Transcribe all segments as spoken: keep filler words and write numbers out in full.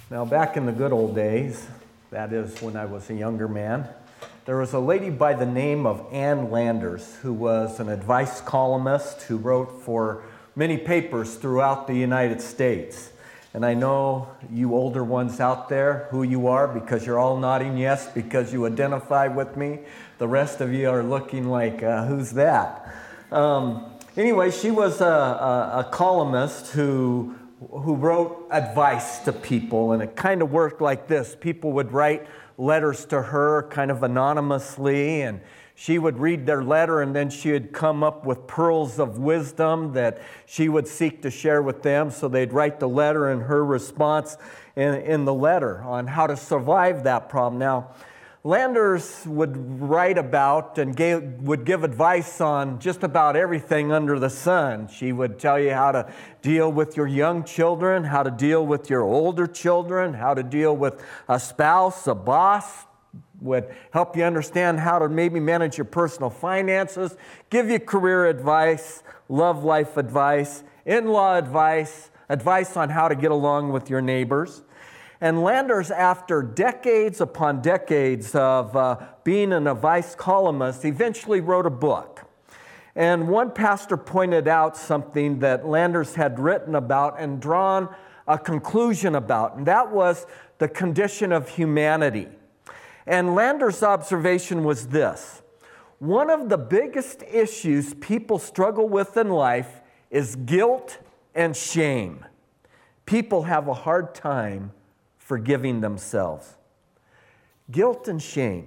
Now, back in the good old days, that is when I was a younger man, there was a lady by the name of Ann Landers who was an advice columnist who wrote for many papers throughout the United States. And I know you older ones out there who you are, because you're all nodding yes because you identify with me. The rest of you are looking like, uh, who's that? Um, anyway, she was a, a, a columnist who who wrote advice to people, and it kind of worked like this. People would write letters to her kind of anonymously, and she would read their letter, and then she would come up with pearls of wisdom that she would seek to share with them. So they'd write the letter and her response in, in the letter on how to survive that problem. Now, Landers would write about and gave, would give advice on just about everything under the sun. She would tell you how to deal with your young children, how to deal with your older children, how to deal with a spouse, a boss, would help you understand how to maybe manage your personal finances, give you career advice, love life advice, in-law advice, advice on how to get along with your neighbors. And Landers, after decades upon decades of uh, being an advice columnist, eventually wrote a book. And one pastor pointed out something that Landers had written about and drawn a conclusion about, and that was the condition of humanity. And Landers' observation was this: one of the biggest issues people struggle with in life is guilt and shame. People have a hard time forgiving themselves. Guilt and shame.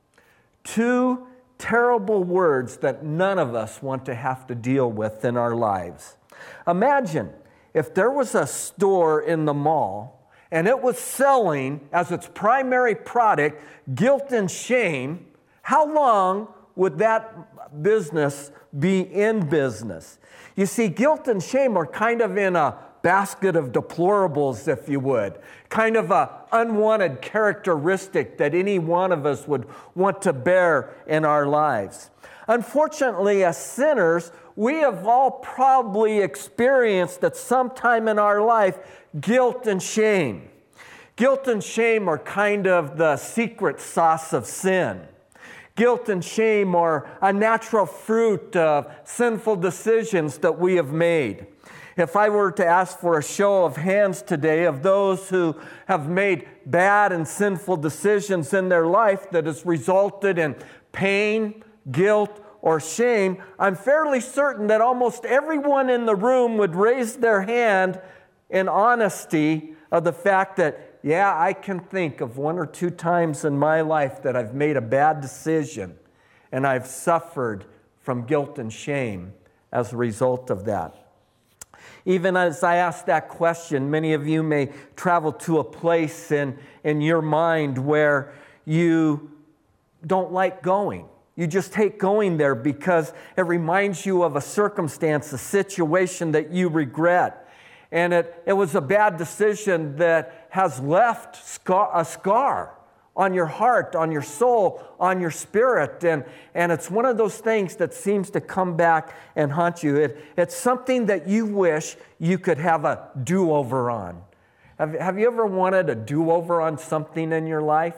Two terrible words that none of us want to have to deal with in our lives. Imagine if there was a store in the mall and it was selling as its primary product guilt and shame. How long would that business be in business? You see, guilt and shame are kind of in a basket of deplorables, if you would. Kind of an unwanted characteristic that any one of us would want to bear in our lives. Unfortunately, as sinners, we have all probably experienced at some time in our life guilt and shame. Guilt and shame are kind of the secret sauce of sin. Guilt and shame are a natural fruit of sinful decisions that we have made. If I were to ask for a show of hands today of those who have made bad and sinful decisions in their life that has resulted in pain, guilt, or shame, I'm fairly certain that almost everyone in the room would raise their hand in honesty of the fact that, yeah, I can think of one or two times in my life that I've made a bad decision and I've suffered from guilt and shame as a result of that. Even as I ask that question, many of you may travel to a place in, in your mind where you don't like going. You just hate going there because it reminds you of a circumstance, a situation that you regret. And it, it was a bad decision that has left scar, a scar on your heart, on your soul, on your spirit. And, and it's one of those things that seems to come back and haunt you. It, it's something that you wish you could have a do-over on. Have, have you ever wanted a do-over on something in your life?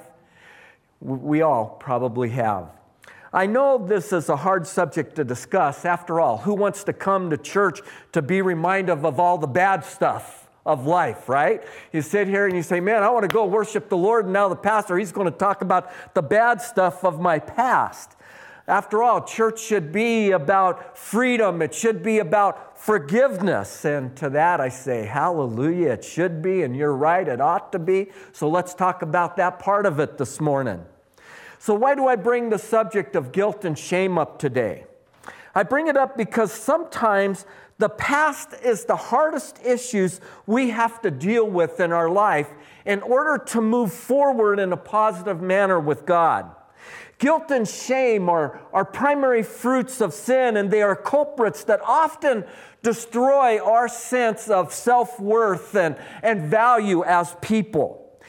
We all probably have. I know this is a hard subject to discuss. After all, who wants to come to church to be reminded of, of all the bad stuff of life, right? You sit here and you say, man, I want to go worship the Lord, and now the pastor, he's going to talk about the bad stuff of my past. After all, church should be about freedom. It should be about forgiveness. And to that I say, hallelujah, it should be, and you're right, it ought to be. So let's talk about that part of it this morning. So why do I bring the subject of guilt and shame up today? I bring it up because sometimes the past is the hardest issues we have to deal with in our life in order to move forward in a positive manner with God. Guilt and shame are, are primary fruits of sin, and they are culprits that often destroy our sense of self-worth and, and value as people.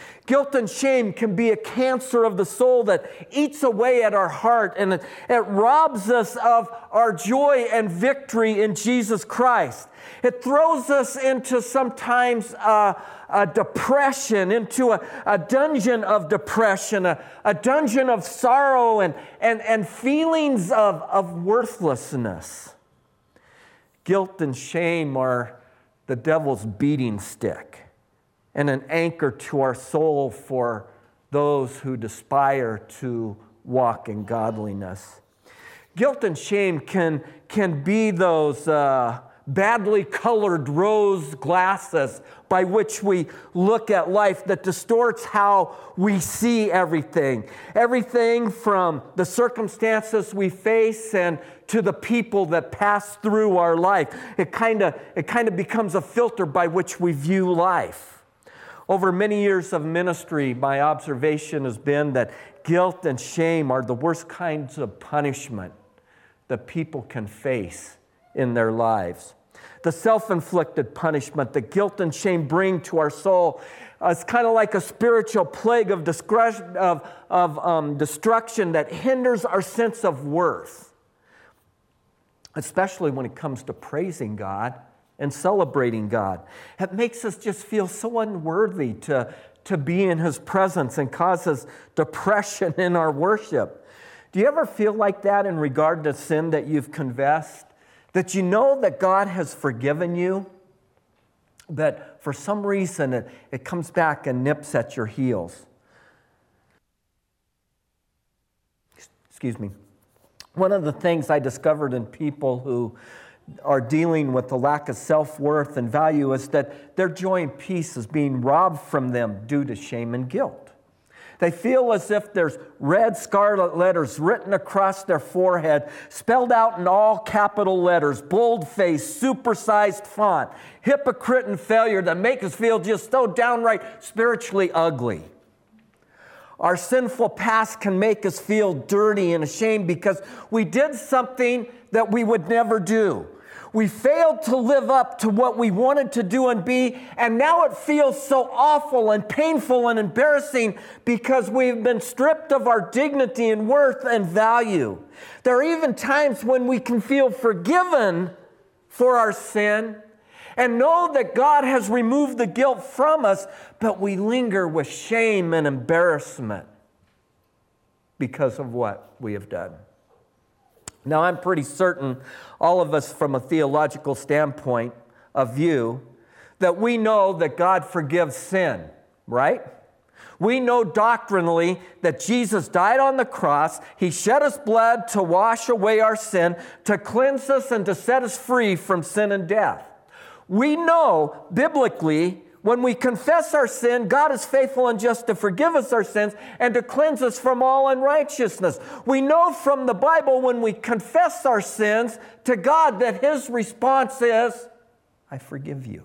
Guilt and shame can be a cancer of the soul that eats away at our heart, and it, it robs us of our joy and victory in Jesus Christ. It throws us into sometimes uh, a depression, into a, a dungeon of depression, a, a dungeon of sorrow and, and, and feelings of, of worthlessness. Guilt and shame are the devil's beating stick and an anchor to our soul for those who aspire to walk in godliness. Guilt and shame can, can be those uh, badly colored rose glasses by which we look at life that distorts how we see everything. Everything from the circumstances we face and to the people that pass through our life. It kind of it kind of becomes a filter by which we view life. Over many years of ministry, my observation has been that guilt and shame are the worst kinds of punishment that people can face in their lives. The self-inflicted punishment that guilt and shame bring to our soul uh, is kind of like a spiritual plague of, discretion, of, of um, destruction that hinders our sense of worth, especially when it comes to praising God and celebrating God. It makes us just feel so unworthy to, to be in His presence and causes depression in our worship. Do you ever feel like that in regard to sin that you've confessed? That you know that God has forgiven you, but for some reason it, it comes back and nips at your heels. Excuse me. One of the things I discovered in people who are dealing with the lack of self-worth and value is that their joy and peace is being robbed from them due to shame and guilt. They feel as if there's red scarlet letters written across their forehead, spelled out in all capital letters, bold-faced, supersized font, hypocrite and failure that make us feel just so downright spiritually ugly. Our sinful past can make us feel dirty and ashamed because we did something that we would never do. We failed to live up to what we wanted to do and be, and now it feels so awful and painful and embarrassing because we've been stripped of our dignity and worth and value. There are even times when we can feel forgiven for our sin and know that God has removed the guilt from us, but we linger with shame and embarrassment because of what we have done. Now, I'm pretty certain all of us from a theological standpoint of view that we know that God forgives sin, right? We know doctrinally that Jesus died on the cross. He shed His blood to wash away our sin, to cleanse us and to set us free from sin and death. We know biblically when we confess our sin, God is faithful and just to forgive us our sins and to cleanse us from all unrighteousness. We know from the Bible when we confess our sins to God that His response is, I forgive you.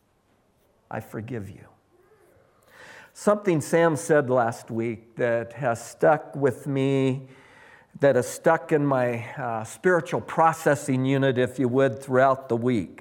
I forgive you. Something Sam said last week that has stuck with me, that has stuck in my uh, spiritual processing unit, if you would, throughout the week.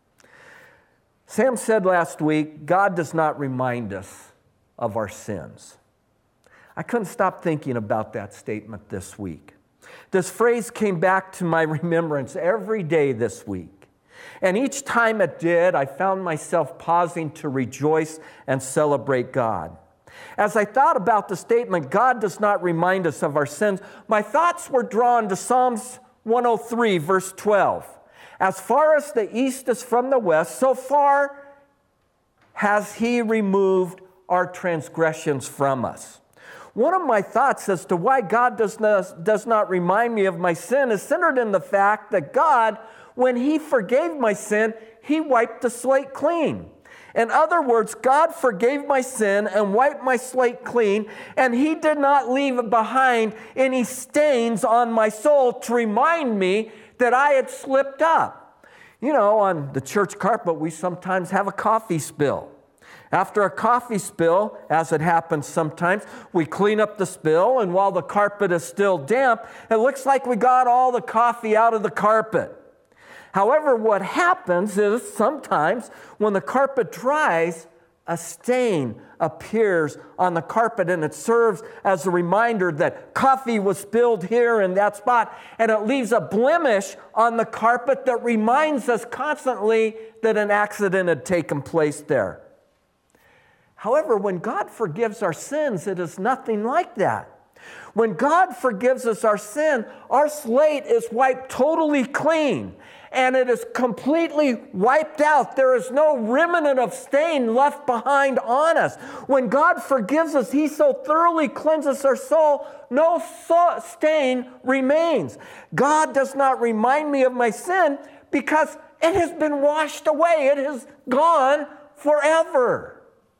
Sam said last week, God does not remind us of our sins. I couldn't stop thinking about that statement this week. This phrase came back to my remembrance every day this week. And each time it did, I found myself pausing to rejoice and celebrate God. As I thought about the statement, God does not remind us of our sins, my thoughts were drawn to Psalms one oh three, verse twelve. As far as the east is from the west, so far has He removed our transgressions from us. One of my thoughts as to why God does not, does not remind me of my sin is centered in the fact that God, when He forgave my sin, He wiped the slate clean. In other words, God forgave my sin and wiped my slate clean, and He did not leave behind any stains on my soul to remind me that I had slipped up. You know, on the church carpet, we sometimes have a coffee spill. After a coffee spill, as it happens sometimes, we clean up the spill, and while the carpet is still damp, it looks like we got all the coffee out of the carpet. However, what happens is sometimes when the carpet dries, a stain appears on the carpet, and it serves as a reminder that coffee was spilled here in that spot, and it leaves a blemish on the carpet that reminds us constantly that an accident had taken place there. However, when God forgives our sins, it is nothing like that. When God forgives us our sin, our slate is wiped totally clean, and it is completely wiped out. There is no remnant of stain left behind on us. When God forgives us, He so thoroughly cleanses our soul, no so- stain remains. God does not remind me of my sin because it has been washed away. It has gone forever.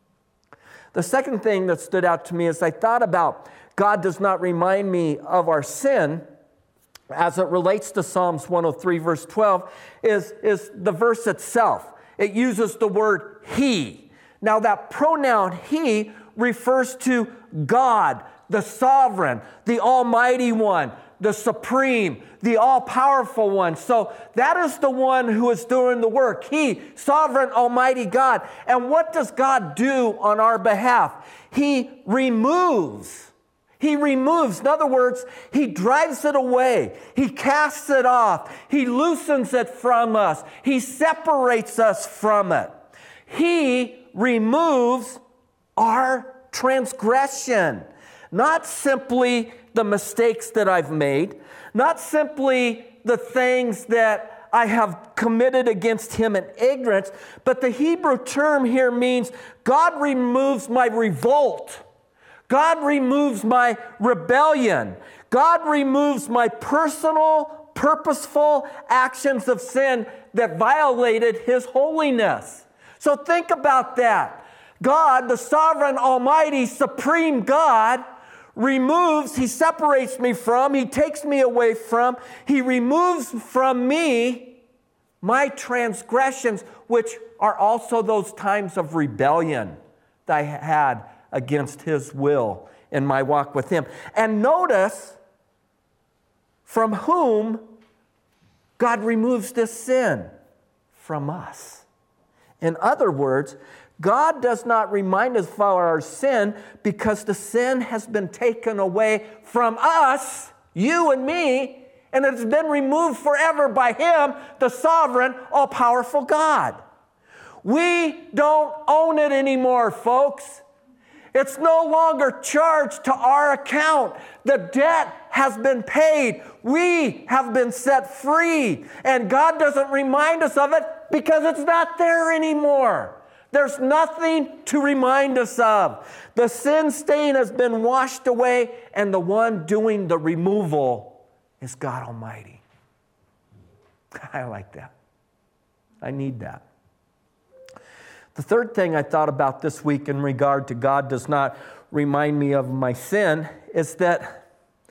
The second thing that stood out to me as I thought about God does not remind me of our sin, as it relates to Psalms one oh three, verse twelve, is, is the verse itself. It uses the word He. Now, that pronoun He refers to God, the sovereign, the Almighty One, the Supreme, the All-Powerful One. So that is the one who is doing the work. He, sovereign, Almighty God. And what does God do on our behalf? He removes. He removes. In other words, He drives it away. He casts it off. He loosens it from us. He separates us from it. He removes our transgression. Not simply the mistakes that I've made, not simply the things that I have committed against Him in ignorance, but the Hebrew term here means God removes my revolt. God removes my rebellion. God removes my personal, purposeful actions of sin that violated His holiness. So think about that. God, the sovereign, almighty, supreme God, removes, He separates me from, He takes me away from, He removes from me my transgressions, which are also those times of rebellion that I had against His will in my walk with Him. And notice from whom God removes this sin. From us. In other words, God does not remind us of our sin because the sin has been taken away from us, you and me, and it has been removed forever by Him, the sovereign, all-powerful God. We don't own it anymore, folks. It's no longer charged to our account. The debt has been paid. We have been set free. And God doesn't remind us of it because it's not there anymore. There's nothing to remind us of. The sin stain has been washed away, and the one doing the removal is God Almighty. I like that. I need that. The third thing I thought about this week in regard to God does not remind me of my sin is that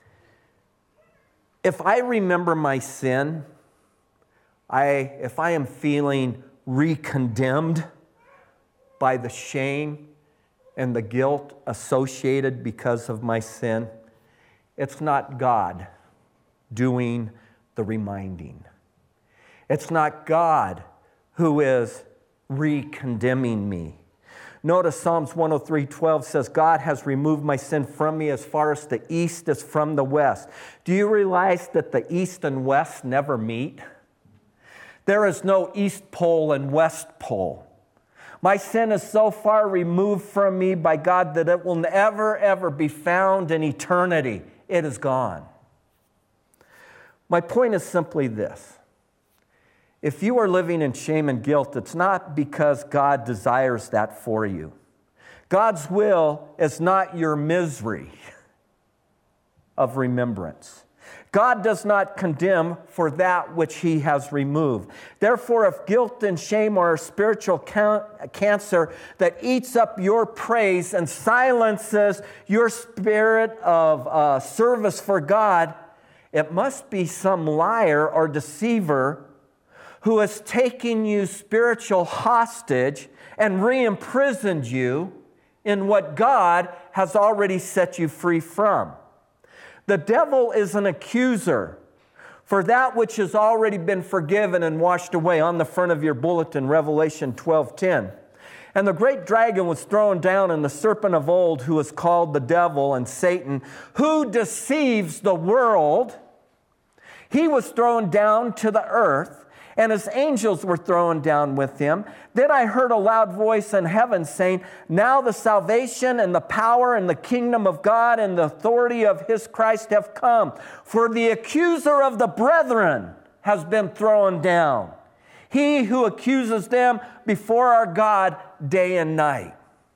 if I remember my sin, I, if I am feeling re-condemned by the shame and the guilt associated because of my sin, it's not God doing the reminding. It's not God who is re-condemning me. Notice Psalms one oh three twelve says, God has removed my sin from me as far as the east is from the west. Do you realize that the east and west never meet? There is no east pole and west pole. My sin is so far removed from me by God that it will never, ever be found in eternity. It is gone. My point is simply this. If you are living in shame and guilt, it's not because God desires that for you. God's will is not your misery of remembrance. God does not condemn for that which He has removed. Therefore, if guilt and shame are a spiritual cancer that eats up your praise and silences your spirit of uh, service for God, it must be some liar or deceiver who has taken you spiritual hostage and re-imprisoned you in what God has already set you free from. The devil is an accuser for that which has already been forgiven and washed away. On the front of your bulletin, Revelation twelve ten. And the great dragon was thrown down, and the serpent of old, who is called the devil and Satan, who deceives the world, he was thrown down to the earth, and his angels were thrown down with him. Then I heard a loud voice in heaven saying, now the salvation and the power and the kingdom of God and the authority of his Christ have come. For the accuser of the brethren has been thrown down, he who accuses them before our God day and night.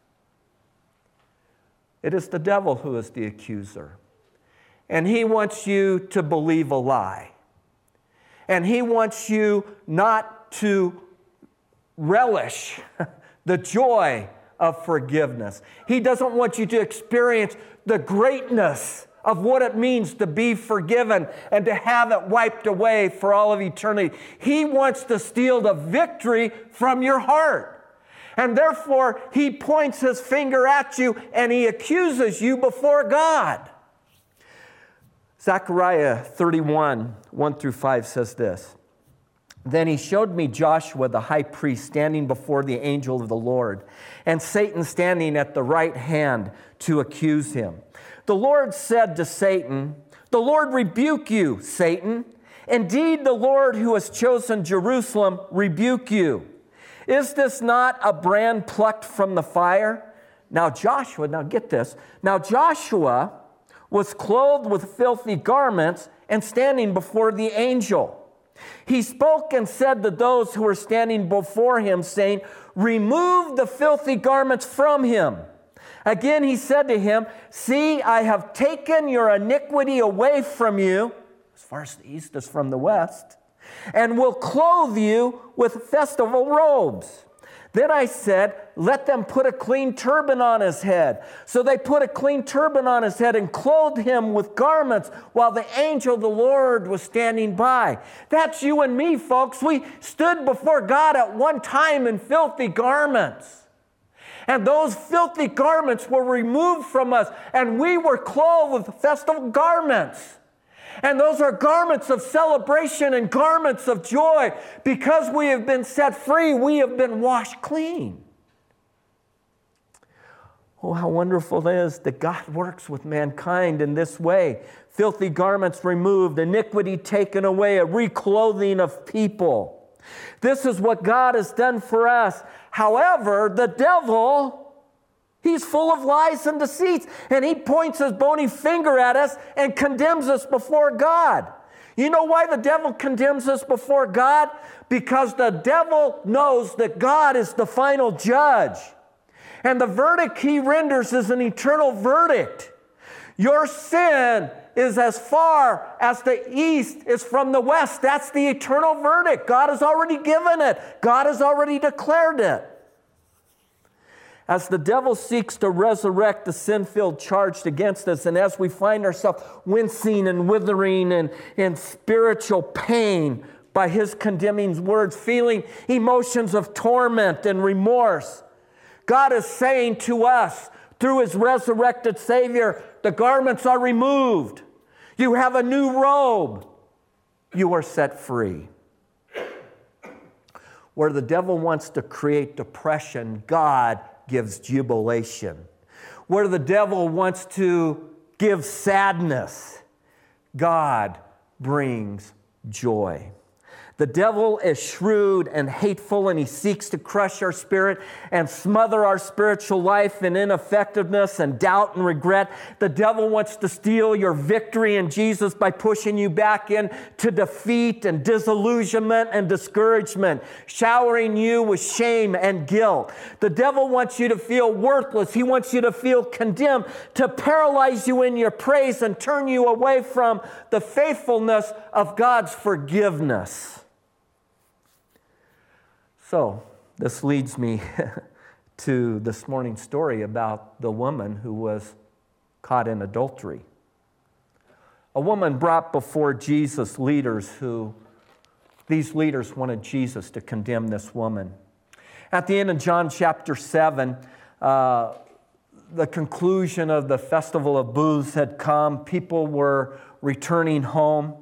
It is the devil who is the accuser. And he wants you to believe a lie. And he wants you not to relish the joy of forgiveness. He doesn't want you to experience the greatness of what it means to be forgiven and to have it wiped away for all of eternity. He wants to steal the victory from your heart. And therefore, he points his finger at you and he accuses you before God. Zechariah thirty-one, one through five says this. Then he showed me Joshua the high priest standing before the angel of the Lord, and Satan standing at the right hand to accuse him. The Lord said to Satan, the Lord rebuke you, Satan. Indeed, the Lord who has chosen Jerusalem rebuke you. Is this not a brand plucked from the fire? Now Joshua, now get this, now Joshua was clothed with filthy garments and standing before the angel. He spoke and said to those who were standing before him, saying, remove the filthy garments from him. Again he said to him, see, I have taken your iniquity away from you, as far as the east is from the west, and will clothe you with festival robes. Then I said, let them put a clean turban on his head. So they put a clean turban on his head and clothed him with garments while the angel of the Lord was standing by. That's you and me, folks. We stood before God at one time in filthy garments. And those filthy garments were removed from us, and we were clothed with festival garments. And those are garments of celebration and garments of joy. Because we have been set free, we have been washed clean. Oh, how wonderful it is that God works with mankind in this way. Filthy garments removed, iniquity taken away, a reclothing of people. This is what God has done for us. However, the devil, he's full of lies and deceits, and he points his bony finger at us and condemns us before God. You know why the devil condemns us before God? Because the devil knows that God is the final judge. And the verdict he renders is an eternal verdict. Your sin is as far as the east is from the west. That's the eternal verdict. God has already given it. God has already declared it. As the devil seeks to resurrect the sin-filled charge against us, and as we find ourselves wincing and withering and in spiritual pain by his condemning words, feeling emotions of torment and remorse, God is saying to us through his resurrected Savior, the garments are removed. You have a new robe. You are set free. Where the devil wants to create depression, God gives jubilation. Where the devil wants to give sadness, God brings joy. The devil is shrewd and hateful, and he seeks to crush our spirit and smother our spiritual life in ineffectiveness and doubt and regret. The devil wants to steal your victory in Jesus by pushing you back into defeat and disillusionment and discouragement, showering you with shame and guilt. The devil wants you to feel worthless. He wants you to feel condemned, to paralyze you in your praise and turn you away from the faithfulness of God's forgiveness. So, this leads me to this morning's story about the woman who was caught in adultery. A woman brought before Jesus leaders who, these leaders wanted Jesus to condemn this woman. At the end of John chapter seven, uh, the conclusion of the Festival of Booths had come. People were returning home.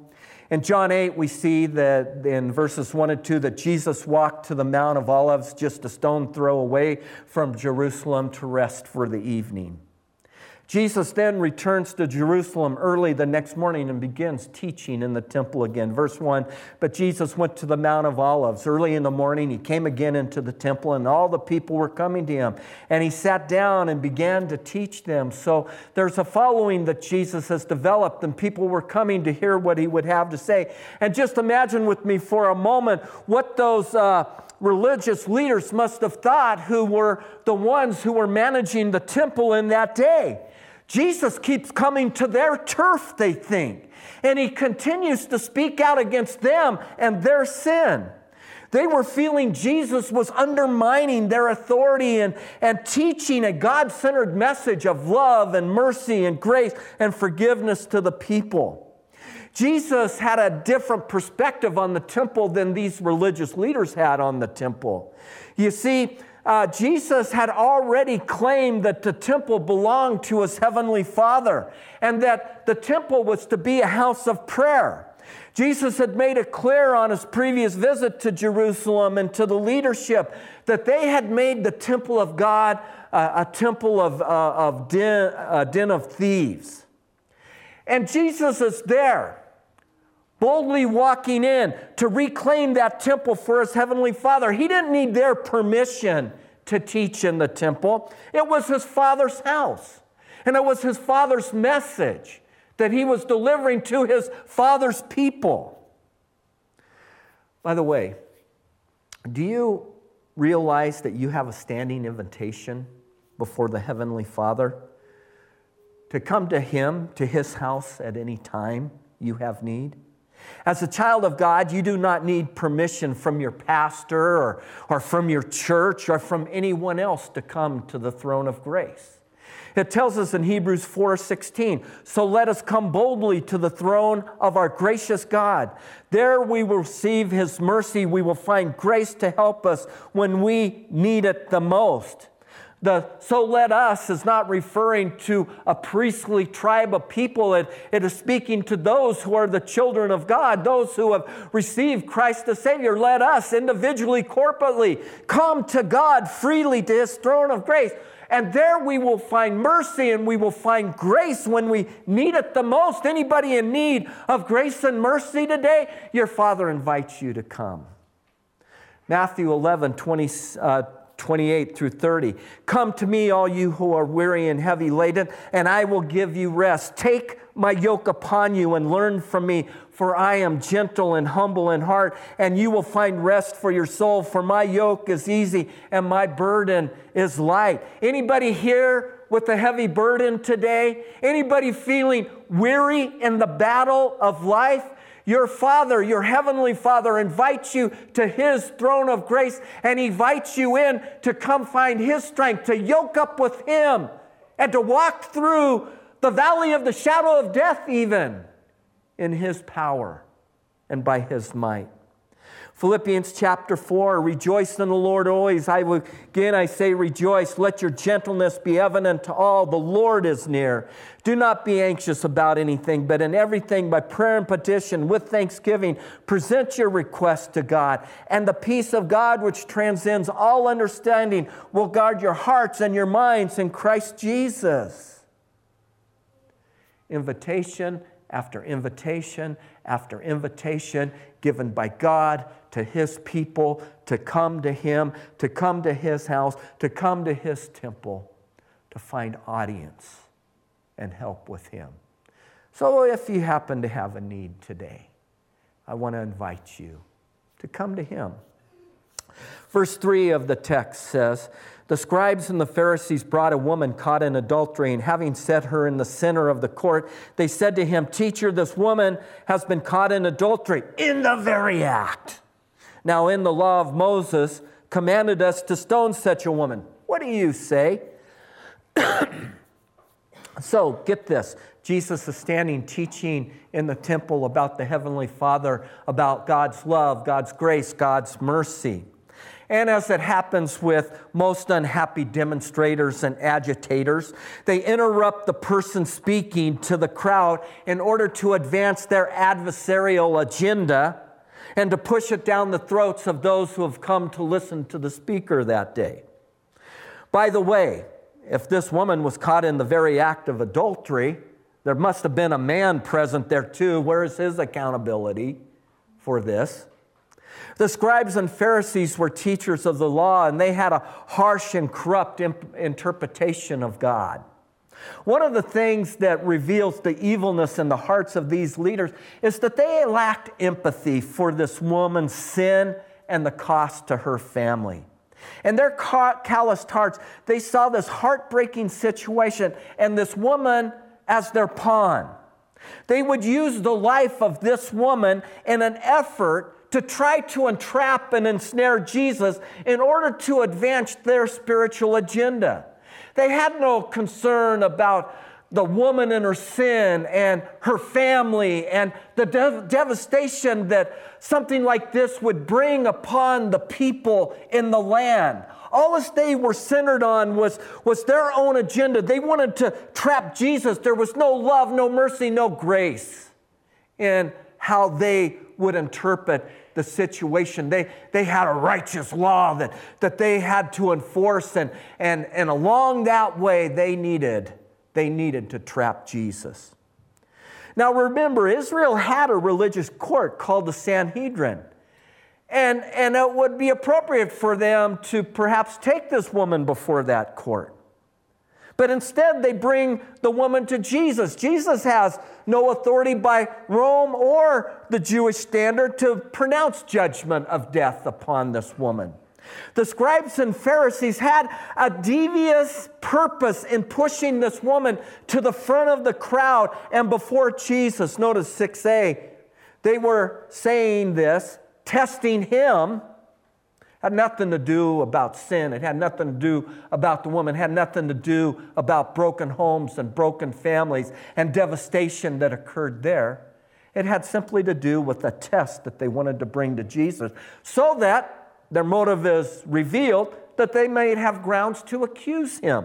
In John eight, we see that in verses one and two that Jesus walked to the Mount of Olives just a stone throw away from Jerusalem to rest for the evening. Jesus then returns to Jerusalem early the next morning and begins teaching in the temple again. Verse one, but Jesus went to the Mount of Olives. Early in the morning, he came again into the temple, and all the people were coming to him. And he sat down and began to teach them. So there's a following that Jesus has developed, and people were coming to hear what he would have to say. And just imagine with me for a moment what those uh, religious leaders must have thought, who were the ones who were managing the temple in that day. Jesus keeps coming to their turf, they think, and he continues to speak out against them and their sin. They were feeling Jesus was undermining their authority and, and teaching a God-centered message of love and mercy and grace and forgiveness to the people. Jesus had a different perspective on the temple than these religious leaders had on the temple. You see, Uh, Jesus had already claimed that the temple belonged to his heavenly Father and that the temple was to be a house of prayer. Jesus had made it clear on his previous visit to Jerusalem and to the leadership that they had made the temple of God uh, a temple of, uh, of den, a den of thieves. And Jesus is there, boldly walking in to reclaim that temple for his heavenly Father. He didn't need their permission to teach in the temple. It was his Father's house. And it was his Father's message that he was delivering to his Father's people. By the way, do you realize that you have a standing invitation before the Heavenly Father to come to him, to his house at any time you have need? As a child of God, you do not need permission from your pastor or, or from your church or from anyone else to come to the throne of grace. It tells us in Hebrews four sixteen, so let us come boldly to the throne of our gracious God. There we will receive his mercy. We will find grace to help us when we need it the most. The so let us is not referring to a priestly tribe of people. It, it is speaking to those who are the children of God, those who have received Christ the Savior. Let us individually, corporately, come to God freely to his throne of grace. And there we will find mercy and we will find grace when we need it the most. Anybody in need of grace and mercy today, your Father invites you to come. Matthew eleven, twenty, uh, twenty-eight through thirty. Come to me, all you who are weary and heavy laden, and I will give you rest. Take my yoke upon you and learn from me, for I am gentle and humble in heart, and you will find rest for your soul. For my yoke is easy and my burden is light. Anybody here with a heavy burden today? Anybody feeling weary in the battle of life? Your Father, your Heavenly Father, invites you to his throne of grace, and he invites you in to come find his strength, to yoke up with him, and to walk through the valley of the shadow of death even in his power and by his might. Philippians chapter four, rejoice in the Lord always. I will, again I say rejoice. Let your gentleness be evident to all. The Lord is near. Do not be anxious about anything, but in everything by prayer and petition with thanksgiving, present your request to God. And the peace of God, which transcends all understanding, will guard your hearts and your minds in Christ Jesus. Invitation after invitation after invitation given by God to his people to come to him, to come to his house, to come to his temple, to find audience and help with him. So if you happen to have a need today, I want to invite you to come to him. Verse three of the text says, the scribes and the Pharisees brought a woman caught in adultery, and having set her in the center of the court, they said to him, Teacher, this woman has been caught in adultery in the very act. Now in the law of Moses commanded us to stone such a woman. What do you say? So get this. Jesus is standing teaching in the temple about the Heavenly Father, about God's love, God's grace, God's mercy. And as it happens with most unhappy demonstrators and agitators, they interrupt the person speaking to the crowd in order to advance their adversarial agenda and to push it down the throats of those who have come to listen to the speaker that day. By the way, if this woman was caught in the very act of adultery, there must have been a man present there too. Where is his accountability for this? The scribes and Pharisees were teachers of the law, and they had a harsh and corrupt imp- interpretation of God. One of the things that reveals the evilness in the hearts of these leaders is that they lacked empathy for this woman's sin and the cost to her family. In their calloused hearts, they saw this heartbreaking situation and this woman as their pawn. They would use the life of this woman in an effort to try to entrap and ensnare Jesus in order to advance their spiritual agenda. They had no concern about the woman and her sin and her family and the dev- devastation that something like this would bring upon the people in the land. All that they were centered on was, was their own agenda. They wanted to trap Jesus. There was no love, no mercy, no grace in how they would interpret the situation. They, they had a righteous law that, that they had to enforce, and, and, and along that way they needed, they needed to trap Jesus. Now remember, Israel had a religious court called the Sanhedrin. And, and it would be appropriate for them to perhaps take this woman before that court. But instead, they bring the woman to Jesus. Jesus has no authority by Rome or the Jewish standard to pronounce judgment of death upon this woman. The scribes and Pharisees had a devious purpose in pushing this woman to the front of the crowd and before Jesus. Notice six A. They were saying this, testing him. Had nothing to do about sin. It had nothing to do about the woman. It had nothing to do about broken homes and broken families and devastation that occurred there. It had simply to do with a test that they wanted to bring to Jesus so that their motive is revealed, that they may have grounds to accuse him.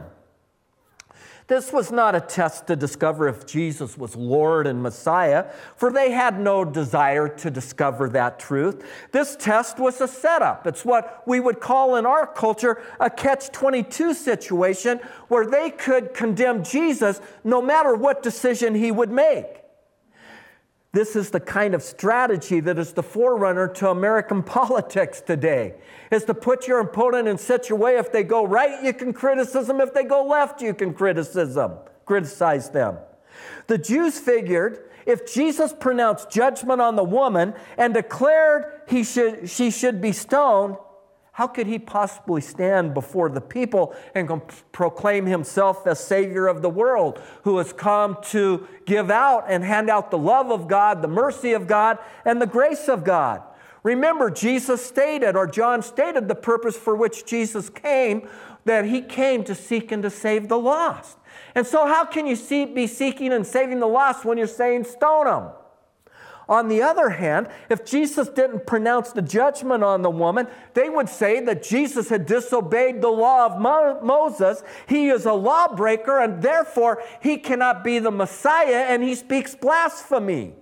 This was not a test to discover if Jesus was Lord and Messiah, for they had no desire to discover that truth. This test was a setup. It's what we would call in our culture a catch twenty-two situation, where they could condemn Jesus no matter what decision he would make. This is the kind of strategy that is the forerunner to American politics today, is to put your opponent in such a way if they go right, you can criticize them. If they go left, you can criticize them, criticize them. The Jews figured if Jesus pronounced judgment on the woman and declared he should, she should be stoned, how could he possibly stand before the people and proclaim himself as Savior of the world, who has come to give out and hand out the love of God, the mercy of God, and the grace of God? Remember, Jesus stated, or John stated, the purpose for which Jesus came, that he came to seek and to save the lost. And so how can you see, be seeking and saving the lost when you're saying stone them? On the other hand, if Jesus didn't pronounce the judgment on the woman, they would say that Jesus had disobeyed the law of Mo- Moses. He is a lawbreaker, and therefore he cannot be the Messiah, and he speaks blasphemy.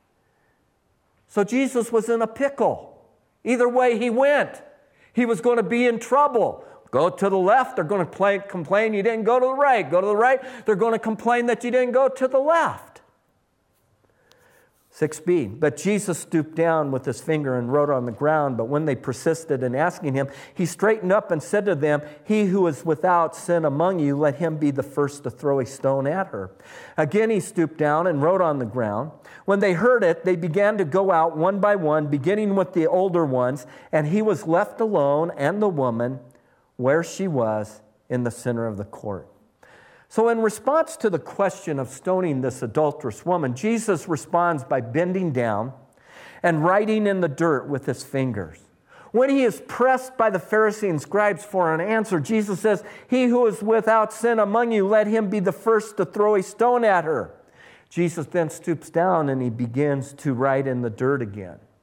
So Jesus was in a pickle. Either way he went, he was going to be in trouble. Go to the left, they're going to play, complain you didn't go to the right. Go to the right, they're going to complain that you didn't go to the left. six B, but Jesus stooped down with his finger and wrote on the ground. But when they persisted in asking him, he straightened up and said to them, "He who is without sin among you, let him be the first to throw a stone at her." Again he stooped down and wrote on the ground. When they heard it, they began to go out one by one, beginning with the older ones, and he was left alone and the woman where she was in the center of the court. So in response to the question of stoning this adulterous woman, Jesus responds by bending down and writing in the dirt with his fingers. When he is pressed by the Pharisees and scribes for an answer, Jesus says, "He who is without sin among you, let him be the first to throw a stone at her." Jesus then stoops down and he begins to write in the dirt again.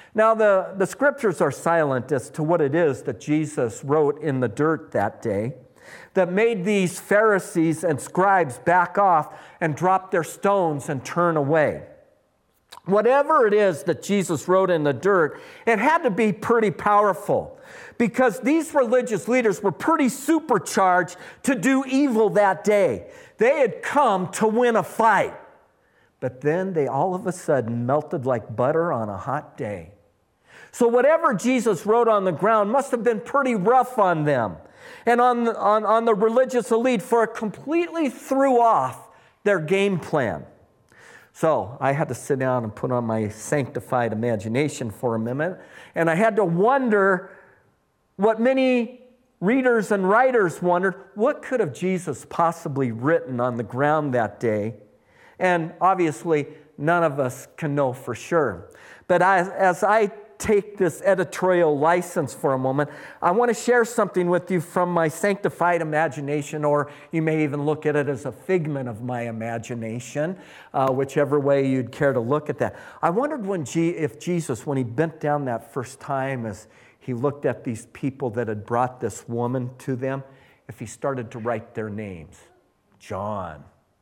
Now, the, the scriptures are silent as to what it is that Jesus wrote in the dirt that day that made these Pharisees and scribes back off and drop their stones and turn away. Whatever it is that Jesus wrote in the dirt, it had to be pretty powerful because these religious leaders were pretty supercharged to do evil that day. They had come to win a fight, but then they all of a sudden melted like butter on a hot day. So whatever Jesus wrote on the ground must have been pretty rough on them and on the, on, on the religious elite, for it completely threw off their game plan. So I had to sit down and put on my sanctified imagination for a minute, and I had to wonder what many readers and writers wondered: what could have Jesus possibly written on the ground that day? And obviously, none of us can know for sure. But as, as I take this editorial license for a moment, I want to share something with you from my sanctified imagination, or you may even look at it as a figment of my imagination, uh, whichever way you'd care to look at that. I wondered when G- if Jesus, when he bent down that first time as he looked at these people that had brought this woman to them, if he started to write their names. John,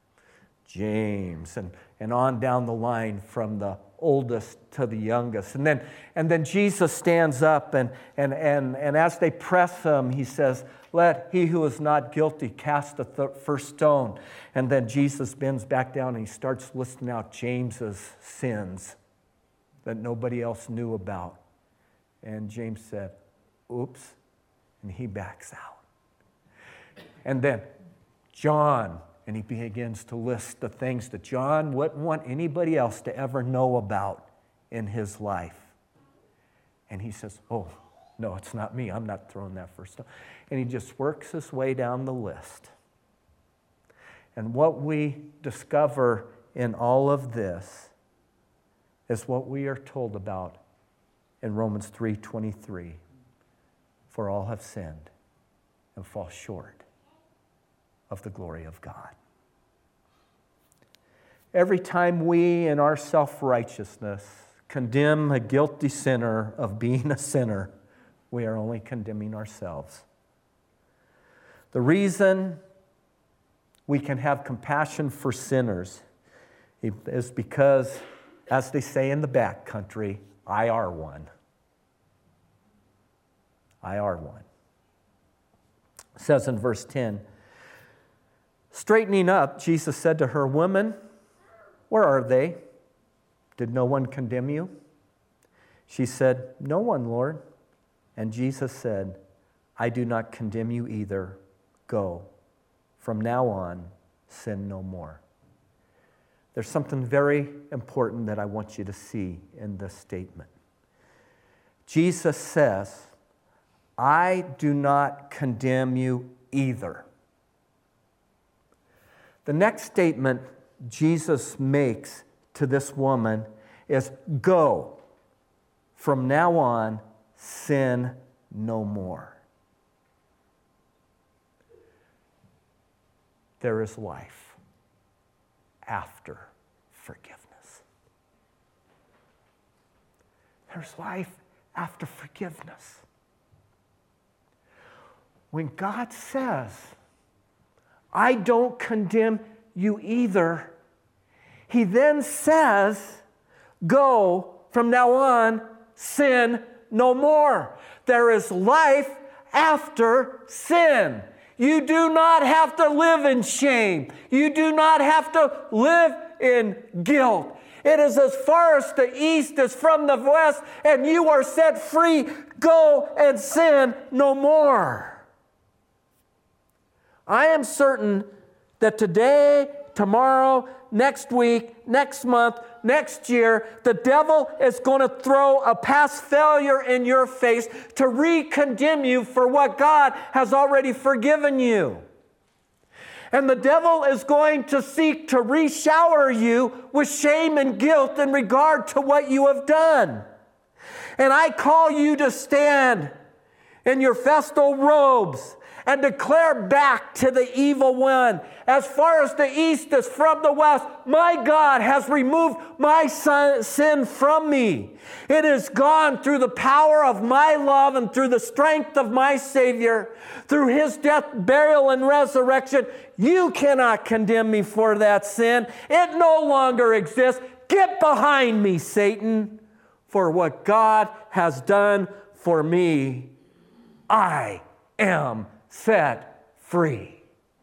James, and, and on down the line from the oldest to the youngest. And then and then Jesus stands up, and, and, and, and as they press him, he says, "Let he who is not guilty cast the th- first stone." And then Jesus bends back down and he starts listing out James's sins that nobody else knew about. And James said, "Oops," and he backs out. And then John, and he begins to list the things that John wouldn't want anybody else to ever know about in his life. And he says, "Oh, no, it's not me. I'm not throwing that first stone." And he just works his way down the list. And what we discover in all of this is what we are told about in Romans three twenty-three. For all have sinned and fall short of the glory of God. Every time we, in our self-righteousness, condemn a guilty sinner of being a sinner, we are only condemning ourselves. The reason we can have compassion for sinners is because, as they say in the back country, I are one. I are one. It says in verse ten, straightening up, Jesus said to her, "Woman, where are they? Did no one condemn you?" She said, "No one, Lord." And Jesus said, "I do not condemn you either. Go. From now on, sin no more." There's something very important that I want you to see in this statement. Jesus says, "I do not condemn you either." The next statement Jesus makes to this woman is, "Go. From now on, sin no more." There is life after forgiveness. There's life after forgiveness. When God says, "I don't condemn you either," he then says, "Go, from now on, sin no more." There is life after sin. You do not have to live in shame. You do not have to live in guilt. It is as far as the east is from the west, and you are set free. Go and sin no more. I am certain that today, tomorrow, next week, next month, next year, the devil is going to throw a past failure in your face to re-condemn you for what God has already forgiven you. And the devil is going to seek to re-shower you with shame and guilt in regard to what you have done. And I call you to stand in your festal robes and declare back to the evil one, as far as the east is from the west, my God has removed my sin from me. It is gone through the power of my love and through the strength of my Savior, through his death, burial, and resurrection. You cannot condemn me for that sin. It no longer exists. Get behind me, Satan, for what God has done for me, I am set free.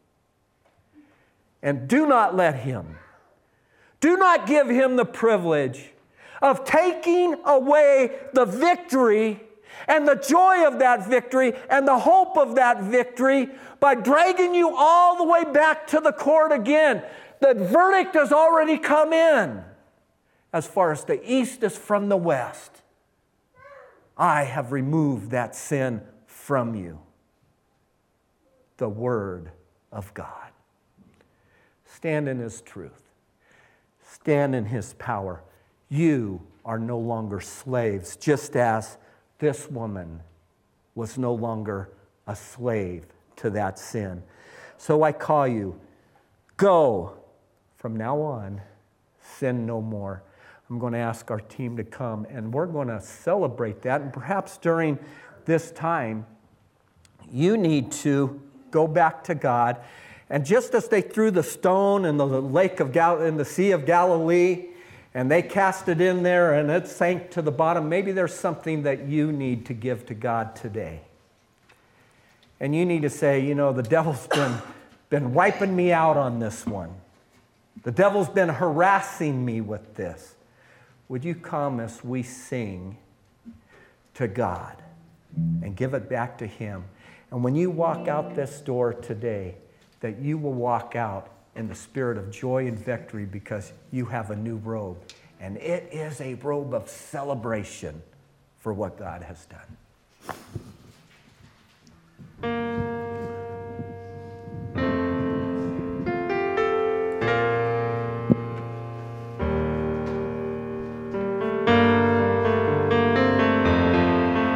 And do not let him, do not give him the privilege of taking away the victory and the joy of that victory and the hope of that victory by dragging you all the way back to the court again. The verdict has already come in. As far as the east is from the west, I have removed that sin from you. The Word of God. Stand in his truth. Stand in his power. You are no longer slaves, just as this woman was no longer a slave to that sin. So I call you, go from now on, sin no more. I'm going to ask our team to come, and we're going to celebrate that. And perhaps during this time, you need to go back to God. And just as they threw the stone in the lake of Gal- in the Sea of Galilee, and they cast it in there, and it sank to the bottom, maybe there's something that you need to give to God today. And you need to say, you know, the devil's been, been wiping me out on this one. The devil's been harassing me with this. Would you come as we sing to God and give it back to him? And when you walk out this door today, that you will walk out in the spirit of joy and victory because you have a new robe. And it is a robe of celebration for what God has done.